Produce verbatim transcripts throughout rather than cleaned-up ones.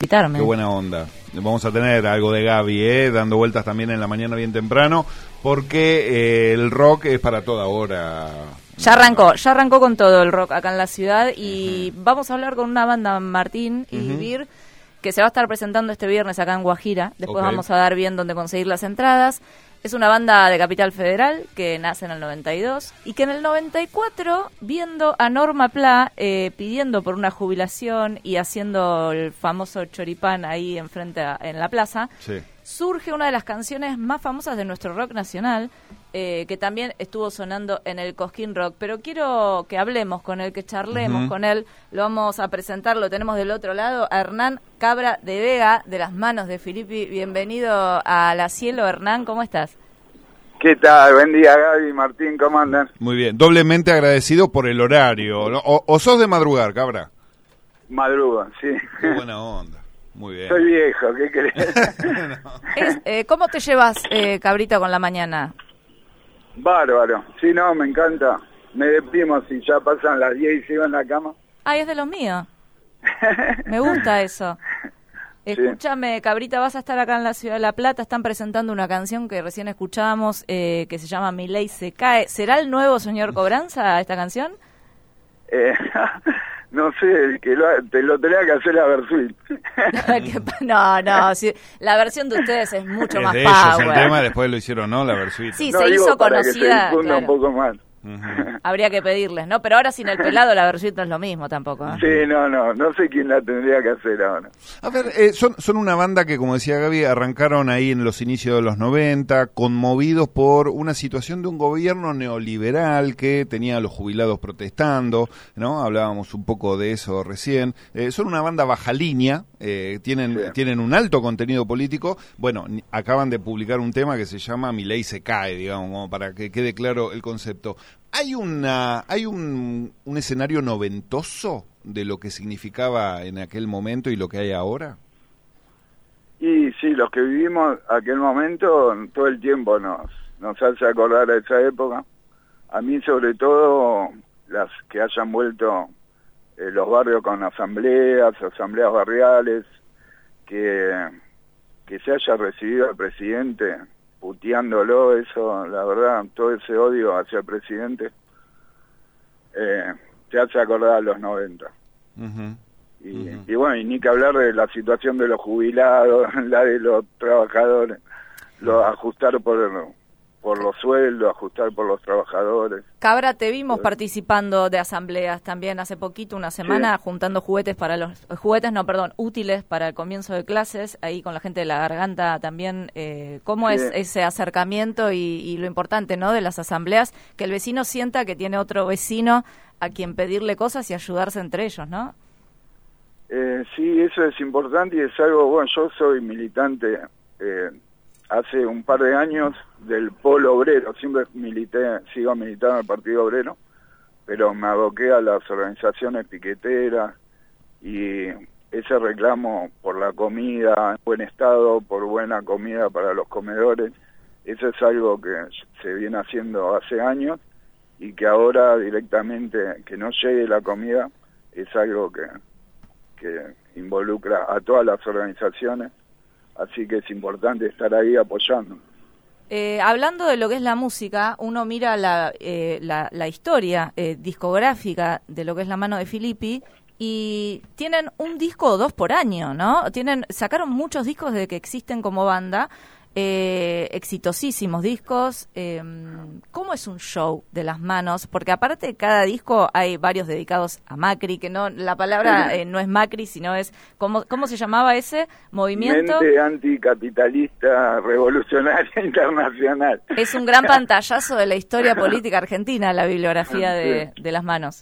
invitarme. Qué buena onda. Vamos a tener algo de Gaby, ¿eh? Dando vueltas también en la mañana bien temprano, porque eh, el rock es para toda hora. Ya arrancó, ya arrancó con todo el rock acá en la ciudad y uh-huh. vamos a hablar con una banda, Martín y uh-huh. Vir, que se va a estar presentando este viernes acá en Guajira. Después okay. vamos a dar bien dónde conseguir las entradas. Es una banda de Capital Federal que nace en el noventa y dos y que en el noventa y cuatro, viendo a Norma Pla eh, pidiendo por una jubilación y haciendo el famoso choripán ahí enfrente a, en la plaza, sí. surge una de las canciones más famosas de nuestro rock nacional, eh, que también estuvo sonando en el Cosquín Rock. Pero quiero que hablemos con él, que charlemos uh-huh. con él. Lo vamos a presentar, lo tenemos del otro lado, a Hernán Cabra de Vega, de las manos de Filippi. Bienvenido a La Cielo, Hernán, ¿cómo estás? ¿Qué tal? Buen día, Gaby, Martín, ¿cómo andan? Muy bien, doblemente agradecido por el horario, ¿no? o, ¿O sos de madrugar, Cabra? Madruga, sí. Qué buena onda, muy bien. Soy viejo, ¿qué crees? no. es, eh, ¿Cómo te llevas, eh, Cabrita, con la mañana? Bárbaro, sí, no, me encanta. Me deprimo si ya pasan las diez y sigo en la cama. Ay, es de los míos. Me gusta eso. Escúchame, sí. Cabrita, vas a estar acá en la Ciudad de La Plata, están presentando una canción que recién escuchábamos, eh, que se llama Mi Ley se cae. ¿Será el nuevo Señor Cobranza esta canción? Eh, no sé, que lo, te lo tenía que hacer la Versuit. no, no, sí, la versión de ustedes es mucho es más de power. Ellos, el tema después lo hicieron, ¿no? La Versuit. Sí, no, se digo, hizo para conocida. Que se difunda claro. un poco más. Uh-huh. Habría que pedirles, ¿no? Pero ahora sin el pelado la Versuit no es lo mismo tampoco, ¿eh? Sí, no, no, no sé quién la tendría que hacer ahora. A ver, eh, son, son una banda que, como decía Gaby, arrancaron ahí en los inicios de los noventa, conmovidos por una situación de un gobierno neoliberal que tenía a los jubilados protestando, ¿no? Hablábamos un poco de eso recién. Eh, son una banda baja línea, eh, tienen, sí. tienen un alto contenido político. Bueno, acaban de publicar un tema que se llama Mi Ley se cae, digamos, como para que quede claro el concepto. ¿Hay una hay un, un escenario noventoso de lo que significaba en aquel momento y lo que hay ahora? Y sí, los que vivimos aquel momento todo el tiempo nos nos hace acordar a esa época. A mí sobre todo las que hayan vuelto eh, los barrios con asambleas, asambleas barriales, que, que se haya recibido al presidente puteándolo, eso, la verdad, todo ese odio hacia el presidente, eh, te hace acordar a los noventa. Uh-huh. Y, uh-huh. y bueno, y ni que hablar de la situación de los jubilados, la de los trabajadores, lo, ajustar por, por los sueldos, ajustar por los trabajadores. Cabra, te vimos participando de asambleas también hace poquito, una semana, sí. juntando juguetes para los, juguetes no, perdón, útiles para el comienzo de clases, ahí con la gente de La Garganta también. Eh, ¿Cómo sí. es ese acercamiento y, y lo importante, ¿no?, de las asambleas? Que el vecino sienta que tiene otro vecino a quien pedirle cosas y ayudarse entre ellos, ¿no? Eh, sí, eso es importante y es algo, bueno, yo soy militante eh, hace un par de años del Polo Obrero, siempre milité, sigo militando en el Partido Obrero, pero me aboqué a las organizaciones piqueteras y ese reclamo por la comida en buen estado, por buena comida para los comedores, eso es algo que se viene haciendo hace años y que ahora directamente que no llegue la comida es algo que, que involucra a todas las organizaciones, así que es importante estar ahí apoyando. Eh, hablando de lo que es la música, uno mira la, eh, la, la historia eh, discográfica de lo que es La Mano de Filippi y tienen un disco o dos por año, ¿no? Tienen, sacaron muchos discos desde que existen como banda, eh, exitosísimos discos. Eh, ¿Cómo es un show de Las Manos? Porque aparte de cada disco hay varios dedicados a Macri, que no la palabra eh, no es Macri, sino es, ¿cómo, cómo se llamaba ese movimiento? Mente anticapitalista revolucionaria internacional. Es un gran pantallazo de la historia política argentina, la bibliografía de, de Las Manos.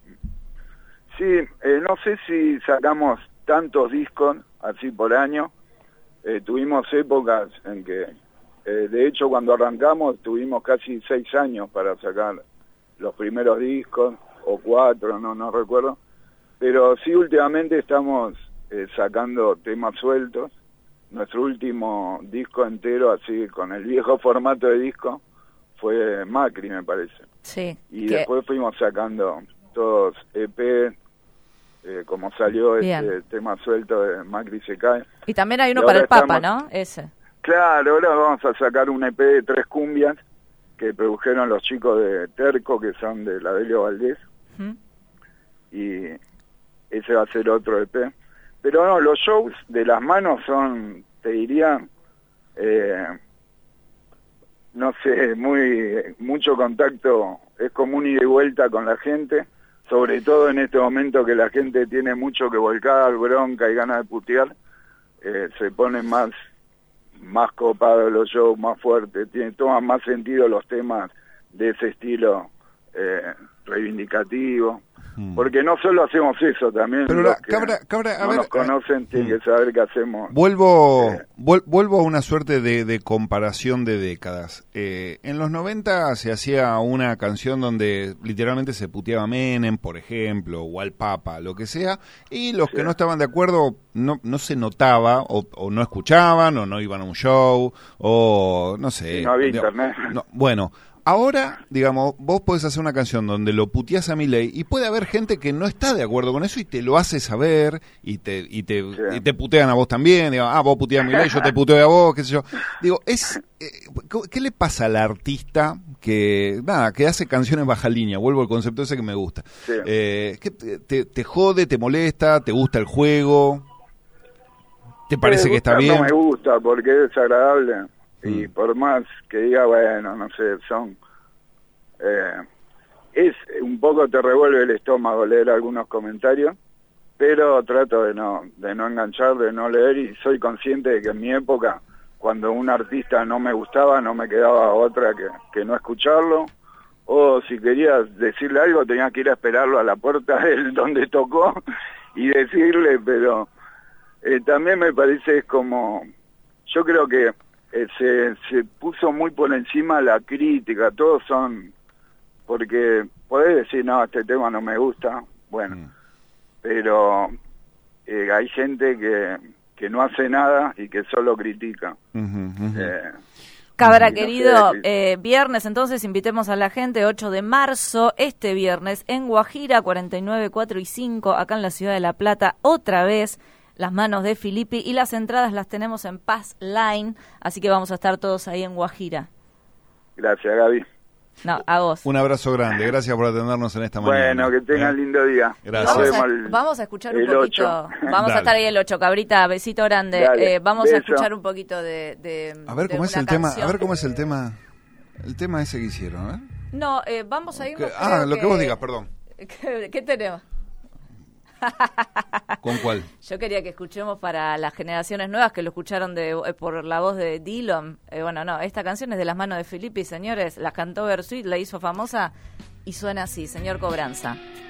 Sí, eh, no sé si sacamos tantos discos así por año. Eh, tuvimos épocas en que, eh, de hecho, cuando arrancamos tuvimos casi seis años para sacar los primeros discos, o cuatro, no no recuerdo. Pero sí, últimamente estamos eh, sacando temas sueltos. Nuestro último disco entero, así, con el viejo formato de disco, fue Macri, me parece. Sí. Y que... después fuimos sacando todos E P, eh, como salió Bien. este tema suelto de Macri se cae. Y también hay uno Y para el ahora Papa, estamos- ¿no? Ese. Claro, ahora vamos a sacar un E P de tres cumbias que produjeron los chicos de Terco, que son de la Delio Valdés, ¿Mm? y ese va a ser otro E P. Pero no, los shows de Las Manos son, te diría, eh, no sé, muy mucho contacto, es como un ida y vuelta con la gente, sobre todo en este momento que la gente tiene mucho que volcar, bronca y ganas de putear, eh, se ponen más más copados los shows, más fuertes, tiene, toman más sentido los temas de ese estilo eh, reivindicativo. Porque no solo hacemos eso, también Pero los la- que Cabra- Cabra, a no ver, nos conocen tienen que saber qué hacemos. Vuelvo, Eh. vuel- vuelvo a una suerte de, de comparación de décadas. Eh, en los noventa se hacía una canción donde literalmente se puteaba a Menem, por ejemplo, o al Papa, lo que sea, y los Sí. que no estaban de acuerdo no, no se notaba, o, o no escuchaban, o no iban a un show, o no sé. Sí, no había digamos, internet. no, bueno, ahora, digamos, vos podés hacer una canción donde lo puteás a Milei y puede haber gente que no está de acuerdo con eso y te lo hace saber y te y te, Sí. y te putean a vos también. Digo, ah, vos puteás a Milei, yo te puteo a vos, qué sé yo. Digo, es eh, ¿qué le pasa al artista que, nada, que hace canciones baja línea? Vuelvo al concepto ese que me gusta. Sí. Eh, ¿qué te, te jode, te molesta, te gusta el juego? ¿Te parece Eh, que está gustar bien? No me gusta porque es desagradable. Y Mm. por más que diga, bueno, no sé, son... Eh, es un poco te revuelve el estómago leer algunos comentarios, pero trato de no de no enganchar, de no leer, y soy consciente de que en mi época, cuando un artista no me gustaba, no me quedaba otra que, que no escucharlo, o si querías decirle algo tenías que ir a esperarlo a la puerta del donde tocó y decirle, pero eh, también me parece es como, yo creo que eh, se, se puso muy por encima la crítica, todos son, porque podés decir, no, este tema no me gusta, bueno, Mm. pero eh, hay gente que, que no hace nada y que solo critica. Ujú, ujú. Eh, Cabra, Sí, no querido, sé, sí. eh, viernes, entonces invitemos a la gente, ocho de marzo, este viernes, en Guajira, cuarenta y nueve, cuatro y cinco, acá en la ciudad de La Plata, otra vez, Las Manos de Filippi, y las entradas las tenemos en Paz Line, así que vamos a estar todos ahí en Guajira. Gracias, Gaby. No, a vos. Un abrazo grande, gracias por atendernos en esta mañana. Bueno, que tengan ¿Eh? lindo día. Gracias. Vamos Nos a, vemos el- vamos a escuchar un el poquito. ocho. Vamos Dale. a estar ahí el ocho, Cabrita, besito grande. Dale, Eh, vamos a beso. escuchar un poquito de, de A ver de cómo es una el tema, a canción. ver cómo es el tema, el tema ese que hicieron, ¿eh? No, eh, vamos a irnos. Que- ah, creo lo que vos digas, perdón. ¿Qué, qué tenemos? ¿Con cuál? Yo quería que escuchemos para las generaciones nuevas que lo escucharon de, eh, por la voz de Dillon. Eh, bueno, no, esta canción es de Las Manos de Filippi, señores. La cantó Bersuit, la hizo famosa y suena así, señor Cobranza.